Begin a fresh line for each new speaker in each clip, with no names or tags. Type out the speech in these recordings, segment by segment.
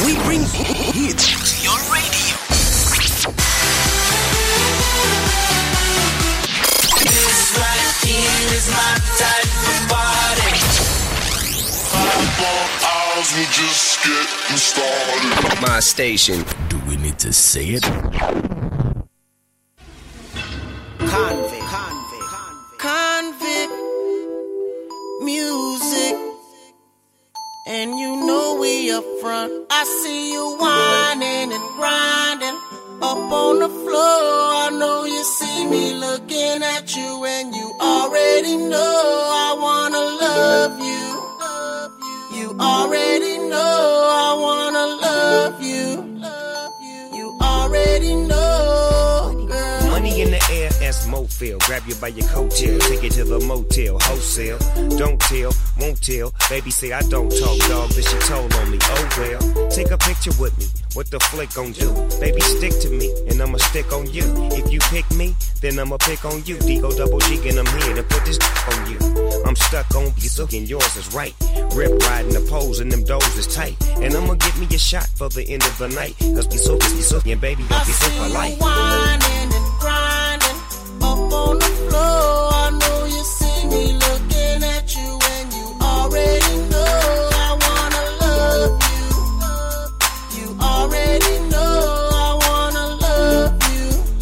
We bring hits to your radio. This right here is my type of party.
5 more hours, we're just getting started.
My station. Do we need to say it?
Convict music, and you know we up front. I see you whining and grinding up on the floor. I know you see me looking at you, and you already know I wanna love you. You already know I wanna love you. You already know, girl.
Money in the air as Mofil. Grab you by your coattail, take it to the motel, wholesale. Don't tell, won't tell. Baby say I don't talk, dog, but she told on me. Oh well, take a picture with me. What the flick gon' do? Baby, stick to me, and I'ma stick on you. If you pick me, then I'ma pick on you. D-O double G, and I'm here to put this on you. I'm stuck on you, and yours is right. Rip riding the poles, and them doors is tight. And I'ma give me a shot for the end of the night. Cause we so, and baby, don't be so polite.
Whining and grinding up on the floor. I know you see me looking at you, and you already know I wanna love you. You already know I wanna love you.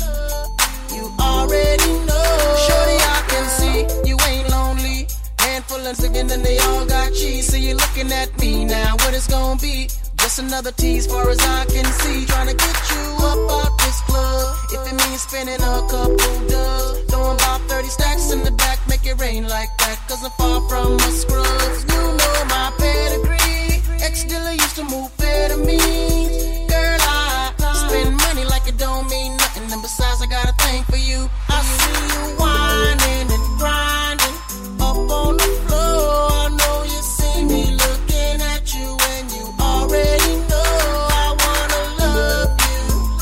You already know. Shorty, I can see you ain't lonely. Handful of chicken and they all got cheese. So you looking at me now, what it's gonna be? Just another tease far as I can see. Trying to get you up out this club. If it means spending a couple dubs. Throwing about 30 stacks in the back, make it rain like that. Cause I'm far from a scrubs. You know my pedigree. Ex-dealer used to move fair to me. Girl, I spend money like it don't mean nothing. And besides, I got a thing for you. I see you whining and grinding up on the floor. I know you see me looking at you, and you already know I wanna love you.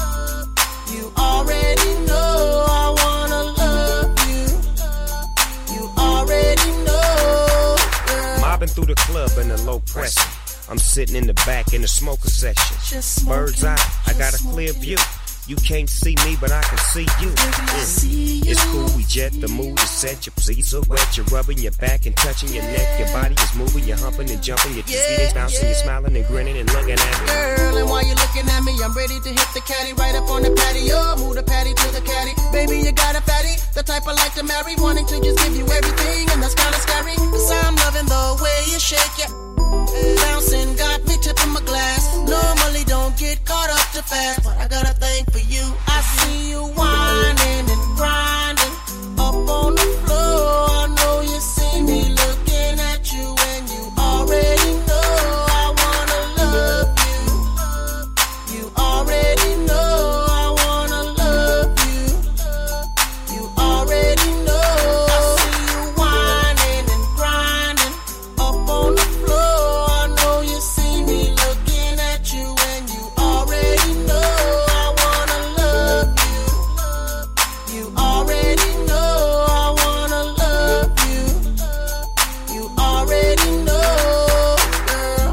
You already know I wanna love you. You already know, girl.
Mobbing through the club in the low pressure. I'm sitting in the back in the smoker section. Bird's eye, I got a clear view. You can't see me, but I can see you. It's cool, we jet, the mood is set. Your pleats are wet, you're rubbing your back and touching your neck. Your body is moving, you're humping and jumping. Your titties bouncing, you're smiling and grinning and looking at me.
Girl, and while you're looking at me, I'm ready to hit the caddy right up on the patio. Move the patty to the caddy. Baby, you got a fatty, the type I like to marry. Wanting to just give you everything, and that's kinda scary. Cause I'm loving the way you shake it. Bouncing got me tipping my glass. Normally don't get caught up too fast, but I got a thing for you. I see you whining and grinding up on the floor. I know you see me looking at you, and you already know I wanna love you. You already know I wanna love you. You already know. I see you whining and grinding up on the floor. I know you see me looking at you, and you already know I wanna love you. You already know I wanna love you. You already know, girl.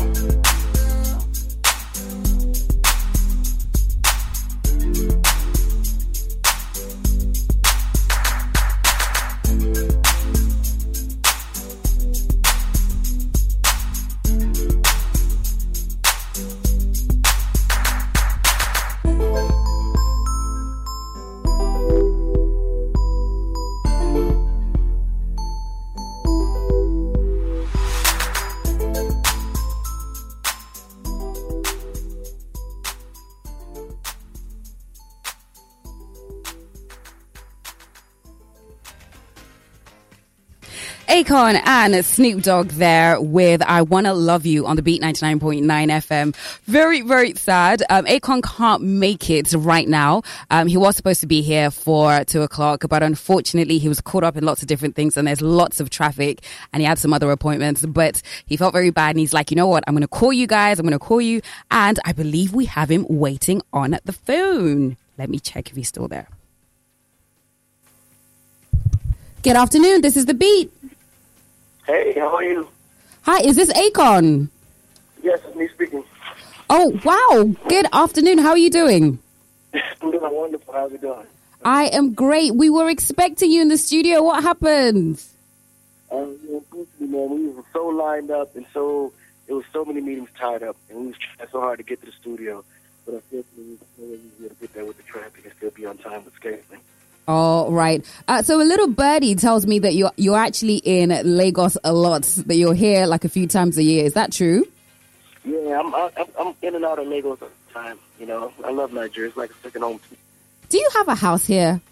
Akon and Snoop Dogg there with I Wanna Love You on the Beat 99.9 FM. Very, very sad. Akon can't make it right now. He was supposed to be here for 2 o'clock, but unfortunately he was caught up in lots of different things and there's lots of traffic and he had some other appointments, but he felt very bad and he's like, you know what? I'm going to call you guys. I'm going to call you. And I believe we have him waiting on the phone. Let me check if he's still there. Good afternoon. This is The Beat.
Hey, how are you?
Hi, is this Akon?
Yes, it's me speaking.
Oh, wow. Good afternoon. How are you doing?
I'm doing wonderful. How's it going?
I am great. We were expecting you in the studio. What happened?
Man, we were so lined up, and there was so many meetings tied up, and we was trying so hard to get to the studio. But unfortunately, we were able to get there with the traffic and still be on time with scheduling.
All right. So a little birdie tells me that you're actually in Lagos a lot, that you're here like a few times a year. Is that true?
Yeah, I'm in and out of Lagos all the time. You know, I love Nigeria. It's like a second home to me.
Do you have a house here?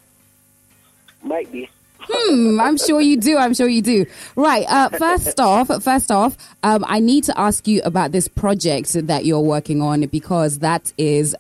Might be.
I'm sure you do. I'm sure you do. Right. First off, I need to ask you about this project that you're working on, because that is,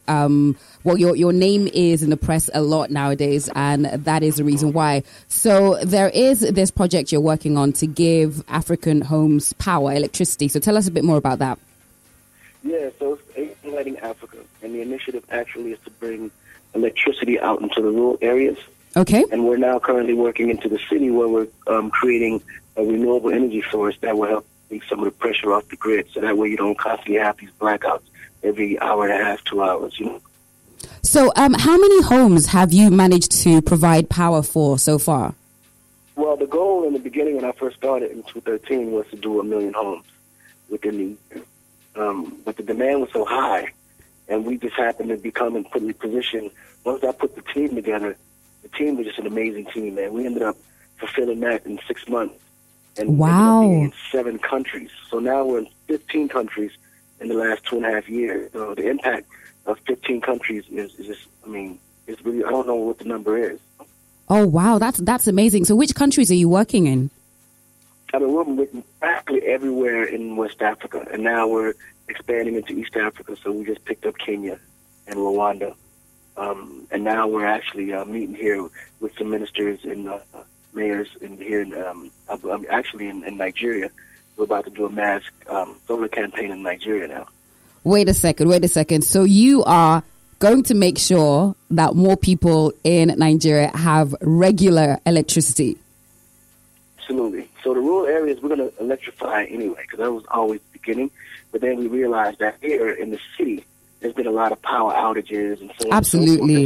your name is in the press a lot nowadays, and that is the reason why. So there is this project you're working on to give African homes power, electricity. So tell us a bit more about that.
Yeah, so it's Lighting Africa, and the initiative actually is to bring electricity out into the rural areas.
Okay.
And we're now currently working into the city where we're creating a renewable energy source that will help take some of the pressure off the grid, so that way you don't constantly have these blackouts every hour and a half, 2 hours, you know.
So how many homes have you managed to provide power for so far?
Well, the goal in the beginning when I first started in 2013 was to do 1 million homes within the year. But the demand was so high, and we just happened to become in position. Once I put the team together, the team was just an amazing team, man. We ended up fulfilling that in 6 months. And
wow.
Ended up being in 7 countries. So now we're in 15 countries in the last 2.5 years. So the impact of 15 countries is just, it's really, I don't know what the number is.
Oh, wow. That's amazing. So which countries are you working in?
We're working practically everywhere in West Africa. And now we're expanding into East Africa. So we just picked up Kenya and Rwanda. And now we're actually meeting here with some ministers and mayors in Nigeria. We're about to do a mass solar campaign in Nigeria now. Wait a
second. So you are going to make sure that more people in Nigeria have regular electricity?
Absolutely. So the rural areas, we're going to electrify anyway, because that was always the beginning. But then we realized that here in the city, there's been a lot of power outages and so on.
Absolutely.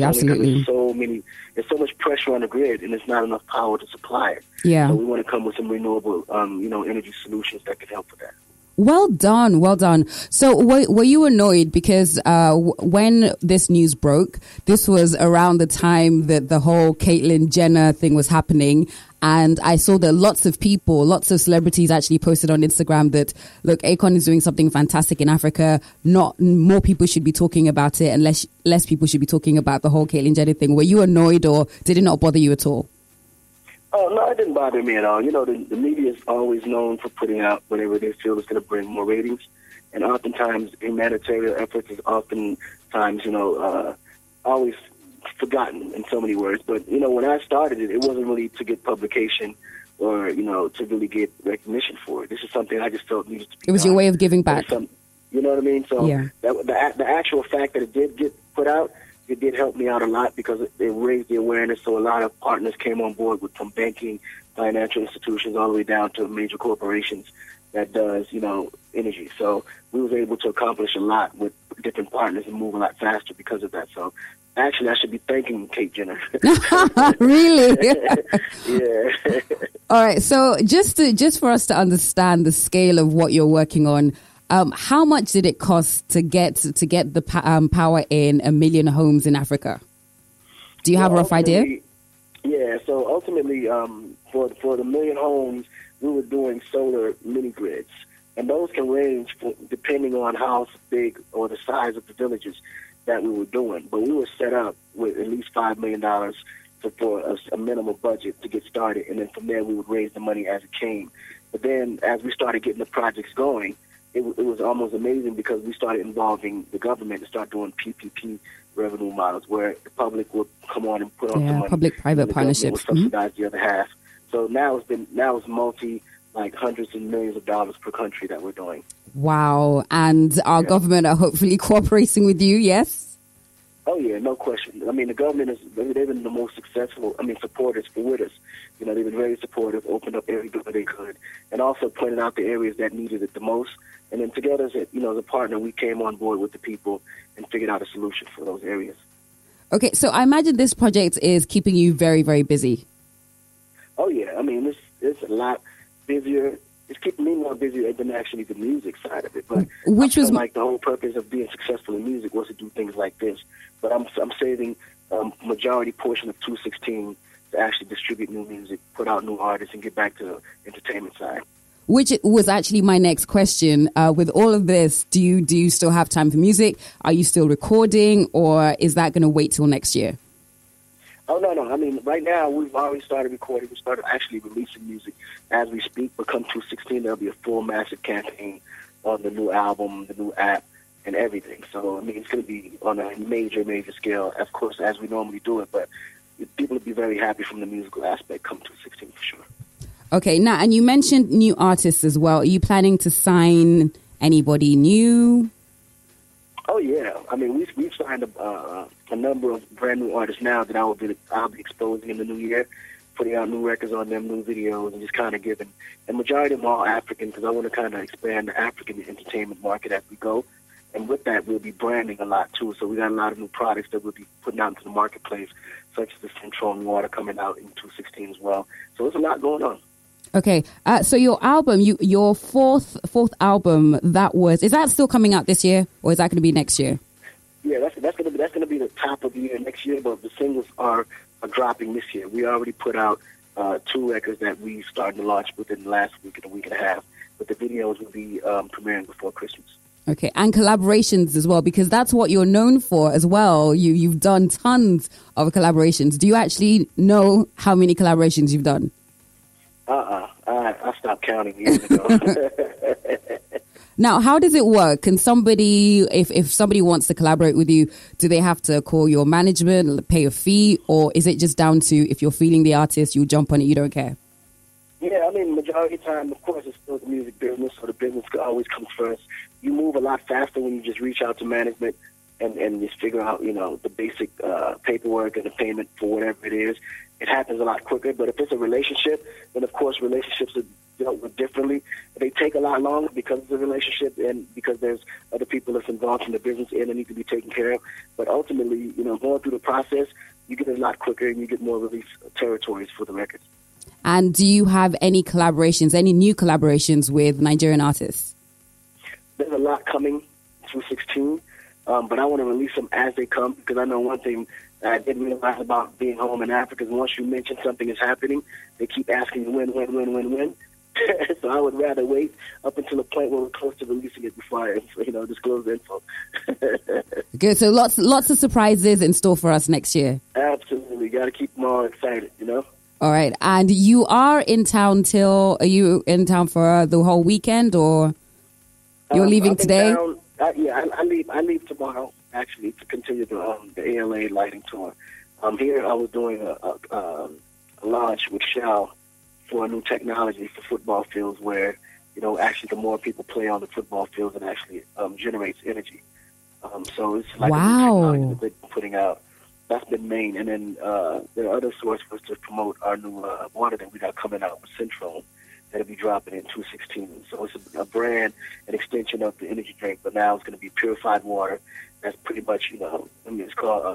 There's so much pressure on the grid, and there's not enough power to supply it.
Yeah.
So we want to come with some renewable, energy solutions that can help with that.
Well done. So were you annoyed because when this news broke, this was around the time that the whole Caitlyn Jenner thing was happening, and I saw that lots of celebrities actually posted on Instagram that, look, Akon is doing something fantastic in Africa. Not more people should be talking about it, and less people should be talking about the whole Caitlyn Jenner thing. Were you annoyed, or did it not bother you at all?
Oh, no, it didn't bother me at all. You know, the media is always known for putting out whatever they feel is going to bring more ratings. And oftentimes, humanitarian efforts is oftentimes, always forgotten in so many words. But, when I started it, it wasn't really to get publication or, to really get recognition for it. This is something I just felt needed to be
It was
done.
your way of giving back.
You know what I mean? So
yeah.
The actual fact that it did get put out, it did help me out a lot because it raised the awareness. So a lot of partners came on board from banking, financial institutions, all the way down to major corporations that does, energy. So we was able to accomplish a lot with different partners and move a lot faster because of that. So actually, I should be thanking Kate Jenner.
Really?
Yeah.
All right. So just for us to understand the scale of what you're working on, how much did it cost to get the power in 1 million homes in Africa? Do you have a rough idea?
Yeah. So ultimately, for the 1 million homes, we were doing solar mini grids, and those can range depending on how big or the size of the villages that we were doing. But we were set up with at least $5 million for a minimal budget to get started, and then from there we would raise the money as it came. But then as we started getting the projects going, it was almost amazing because we started involving the government to start doing PPP revenue models where the public would come on and put on some money.
Public-private partnerships.
Would subsidize the other half. So now it's hundreds and millions of dollars per country that we're doing.
Wow. And our government are hopefully cooperating with you, yes?
Oh yeah, no question. I mean, the government they've been the most successful. Supporters with us. They've been very supportive, opened up every door they could, and also pointed out the areas that needed it the most. And then together, as a partner, we came on board with the people and figured out a solution for those areas.
Okay, so I imagine this project is keeping you very, very busy.
Oh yeah, it's a lot busier. It's keeping me more busy than actually the music side of it. But
which was
like the whole purpose of being successful in music was to do things like this. But I'm saving majority portion of 216 to actually distribute new music, put out new artists, and get back to the entertainment side.
Which was actually my next question. With all of this, do you still have time for music? Are you still recording, or is that going to wait till next year?
Oh, no. Right now, we've already started recording. We started actually releasing music as we speak. But come 2016, there'll be a full massive campaign on the new album, the new app, and everything. So, it's going to be on a major, major scale, of course, as we normally do it. But people will be very happy from the musical aspect come 2016 for sure.
Okay, now, and you mentioned new artists as well. Are you planning to sign anybody new?
Oh yeah, we've signed a number of brand new artists now that I'll be exposing in the new year, putting out new records on them, new videos, and just kind of giving. And majority of them all African because I want to kind of expand the African entertainment market as we go. And with that, we'll be branding a lot too. So we got a lot of new products that we'll be putting out into the marketplace, such as the Centron water coming out in 2016 as well. So there's a lot going on.
Okay, so your album, your fourth album, is that still coming out this year, or is that going to be next year?
Yeah, that's gonna be the top of the year next year. But the singles are dropping this year. We already put out 2 records that we started to launch within the last week and a week and a half. But the videos will be premiering before Christmas.
Okay, and collaborations as well, because that's what you're known for as well. You've done tons of collaborations. Do you actually know how many collaborations you've done?
I stopped counting years ago.
Now, how does it work? Can somebody, if somebody wants to collaborate with you, do they have to call your management, pay a fee, or is it just down to if you're feeling the artist, you jump on it, you don't care?
Yeah, majority of the time, of course, it's still the music business, so the business always comes first. You move a lot faster when you just reach out to management and just figure out, the basic paperwork and the payment for whatever it is. It happens a lot quicker. But if it's a relationship, then of course relationships are dealt with differently. They take a lot longer because it's a relationship and because there's other people that's involved in the business and they need to be taken care of. But ultimately, going through the process, you get a lot quicker and you get more release territories for the records.
And do you have any new collaborations with Nigerian artists?
There's a lot coming through 2016, but I want to release them as they come because I know one thing I didn't realize about being home in Africa is once you mention something is happening, they keep asking you when. So I would rather wait up until the point where we're close to releasing it before I disclose the info.
Good. So lots of surprises in store for us next year.
Absolutely. Got to keep them all excited,
All right. And you are in town are you in town for the whole weekend or you're leaving today?
I leave tomorrow, actually, to continue the ALA lighting tour. Here I was doing a launch with Shell for a new technology for football fields where, actually the more people play on the football fields, it actually generates energy. So it's like a new technology that they're putting out. That's been main. And then there are other sources for us to promote our new water that we got coming out with Centron that'll be dropping in 2016. So it's a brand, an extension of the energy drink, but now it's going to be purified water. That's pretty much, it's called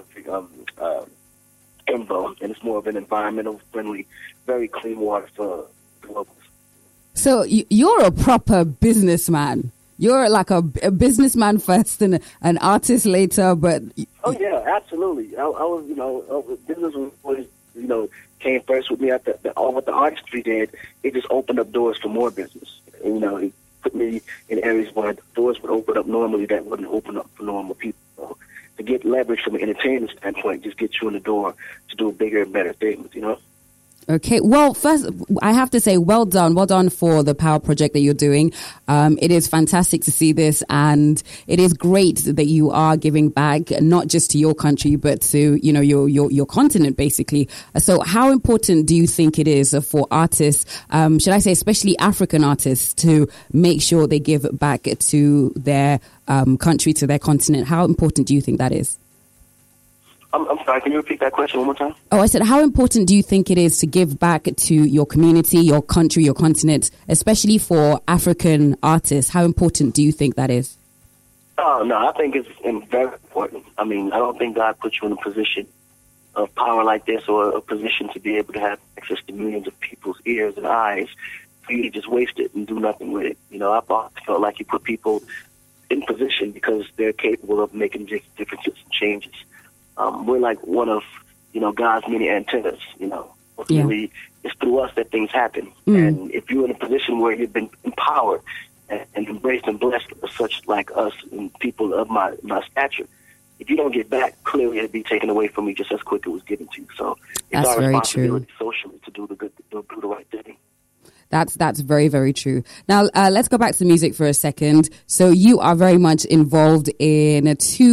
Emvo, and it's more of an environmental friendly, very clean water for the locals.
So you're a proper businessman. You're like a businessman first and an artist later, but...
Oh, yeah, absolutely. I was, business was, came first with me at what the artistry did. It just opened up doors for more business. And, it put me in areas where doors would open up normally that wouldn't open up for normal people. So to get leverage from an entertainment standpoint, just get you in the door to do bigger and better things,
Okay. Well, first, I have to say, well done. Well done for the Power project that you're doing. It is fantastic to see this, and it is great that you are giving back, not just to your country, but to, your continent, basically. So how important do you think it is for artists, should I say, especially African artists, to make sure they give back to their country, to their continent? How important do you think that is?
I'm sorry, can you repeat that question one more time?
Oh, I said, how important do you think it is to give back to your community, your country, your continent, especially for African artists? How important do you think that is?
Oh, no, I think it's very important. I mean, I don't think God put you in a position of power like this, or a position to be able to have access to millions of people's ears and eyes for you to just waste it and do nothing with it. You know, I've always felt like you put people in position because they're capable of making differences and changes. We're like one of, God's many antennas, Ultimately, it's through us that things happen. And if you're in a position where you've been empowered and embraced and blessed with such like us and people of my stature, if you don't get back, clearly it'd be taken away from you just as quick as it was given to you. So it's
That's
our
very
responsibility
true.
socially to do the right thing.
That's very, very true. Now, let's go back to music for a second. So you are very much involved in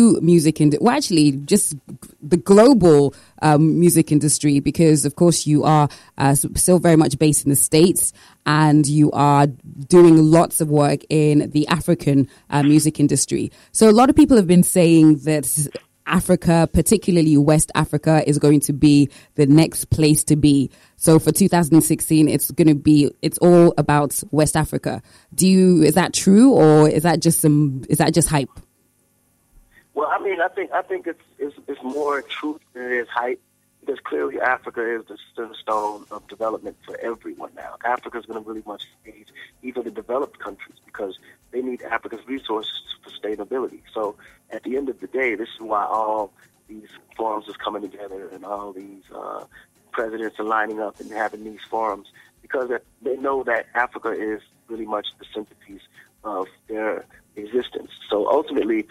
just the global music industry, because, of course, you are still very much based in the States, and you are doing lots of work in the African music industry. So a lot of people have been saying that Africa, particularly West Africa, is going to be the next place to be. So for 2016, it's all about West Africa. Is that true, or is that just hype?
Well, I mean, I think it's more truth than it is hype, because clearly Africa is the stone of development for everyone now. Africa is going to really much need even the developed countries, because they need Africa's resources for sustainability. So at the end of the day, this is why all these forums is coming together, and all these presidents are lining up and having these forums, because they know that Africa is really much the centerpiece of their existence. So ultimately,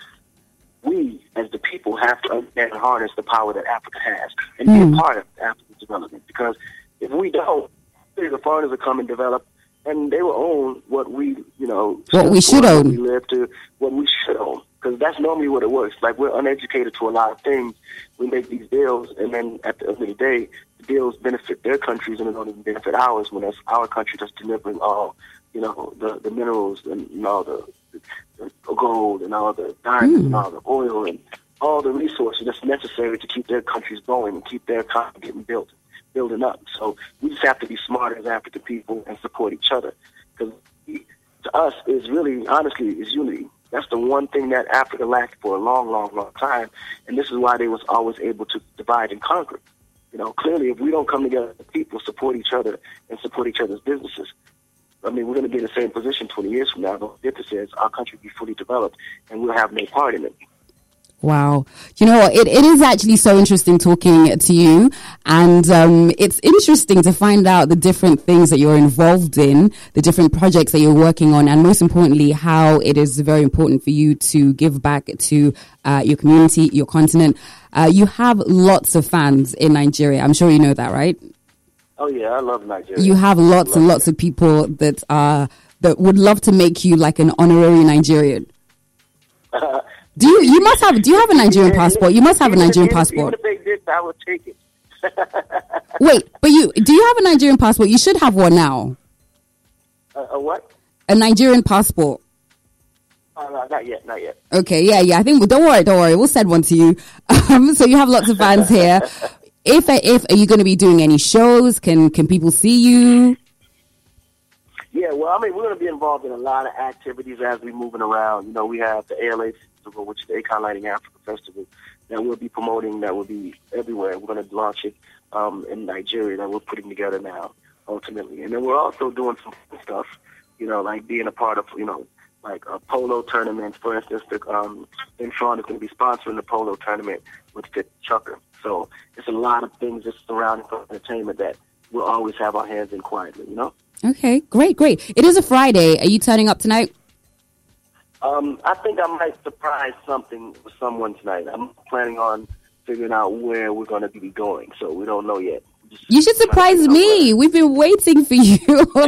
we as the people have to understand and harness the power that Africa has and be a part of Africa's development. Because if we don't, the foreigners will come and develop, and they will own what we,
what we should own.
We live to what we should own. Because that's normally what it works. Like, we're uneducated to a lot of things. We make these deals, and then at the end of the day, the deals benefit their countries, and they don't even benefit ours, when it's our country that's delivering all, the minerals and all the gold and all the diamonds and all the oil and all the resources that's necessary to keep their countries going and keep their economy getting building up. So we just have to be smarter as African people and support each other. Because to us, is really, honestly, is unity. That's the one thing that Africa lacked for a long, long, long time, and this is why they was always able to divide and conquer. Clearly, if we don't come together, people support each other and support each other's businesses, I mean, we're going to be in the same position 20 years from now. The difference is our country be fully developed, and we'll have no part in it.
Wow. You know what? It is actually so interesting talking to you. And it's interesting to find out the different things that you're involved in, the different projects that you're working on, and most importantly, how it is very important for you to give back to your community, your continent. You have lots of fans in Nigeria. I'm sure you know that, right?
Oh, yeah. I love Nigeria.
You have lots and lots of people that would love to make you like an honorary Nigerian. Do you have a Nigerian passport? You must have a Nigerian passport.
Even if they did, I would take it.
Wait, but do you have a Nigerian passport? You should have one now.
A what?
A Nigerian passport.
Not yet.
Okay, yeah. I think, don't worry. We'll send one to you. So you have lots of fans here. If are you going to be doing any shows? Can people see you?
Yeah, well, I mean, we're going to be involved in a lot of activities as we're moving around. We have the ALA Festival, which is the Akon Lighting Africa Festival, that we'll be promoting, that will be everywhere. We're going to launch it in Nigeria, that we're putting together now, ultimately. And then we're also doing some stuff, like being a part of, like a polo tournament. For instance, Intron is going to be sponsoring the polo tournament with Fit Chucker. So it's a lot of things just surrounding entertainment that we'll always have our hands in quietly,
Okay, great. It is a Friday. Are you turning up tonight?
I think I might surprise something with someone tonight. I'm planning on figuring out where we're going to be going, so we don't know yet.
You should surprise me. We've been waiting for you.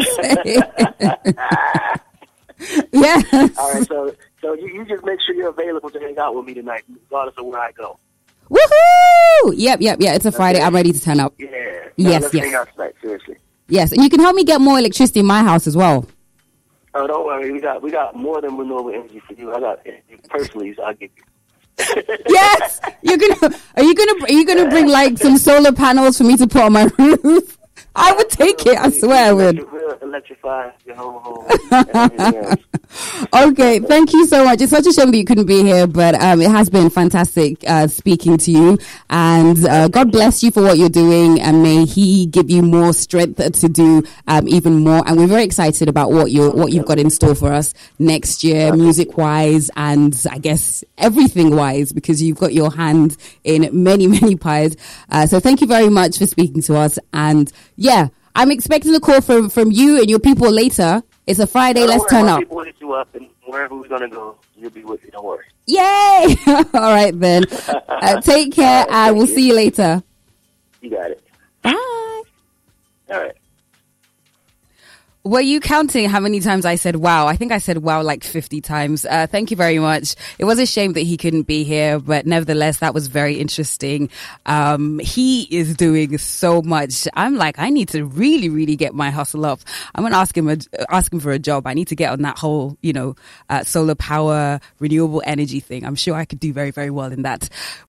Yeah.
All right, so you just make sure you're available to hang out with me tonight, regardless of where I go.
Woohoo! Yep. It's a Friday. I'm ready to turn up.
Yeah.
Let's
hang out tonight, seriously.
Yes, and you can help me get more electricity in my house as well.
Oh, don't worry. We got more than renewable energy for you. I got energy personally, so I'll give you.
Yes, you're gonna. Are you gonna bring like some solar panels for me to put on my roof? I would take it. I swear I would.
We'll electrify your whole home. And everything else.
Okay, thank you so much. It's such a shame that you couldn't be here, but it has been fantastic speaking to you. And God bless you for what you're doing, and may He give you more strength to do even more. And we're very excited about what you've got in store for us next year, music wise, and I guess everything wise, because you've got your hand in many, many pies. So thank you very much for speaking to us. And yeah, I'm expecting a call from you and your people later. It's a Friday.
Don't
Let's
worry,
turn
my
up.
people will hit you up, and wherever we're gonna go, you'll be with me. Don't worry.
Yay! All right then. Take care, and we'll see you later.
You got it.
Bye.
All right.
Were you counting how many times I said wow? I think I said wow like 50 times. Thank you very much. It was a shame that he couldn't be here, but nevertheless, that was very interesting. He is doing so much. I'm like, I need to really, really get my hustle up. I'm going to ask him for a job. I need to get on that whole, solar power, renewable energy thing. I'm sure I could do very, very well in that.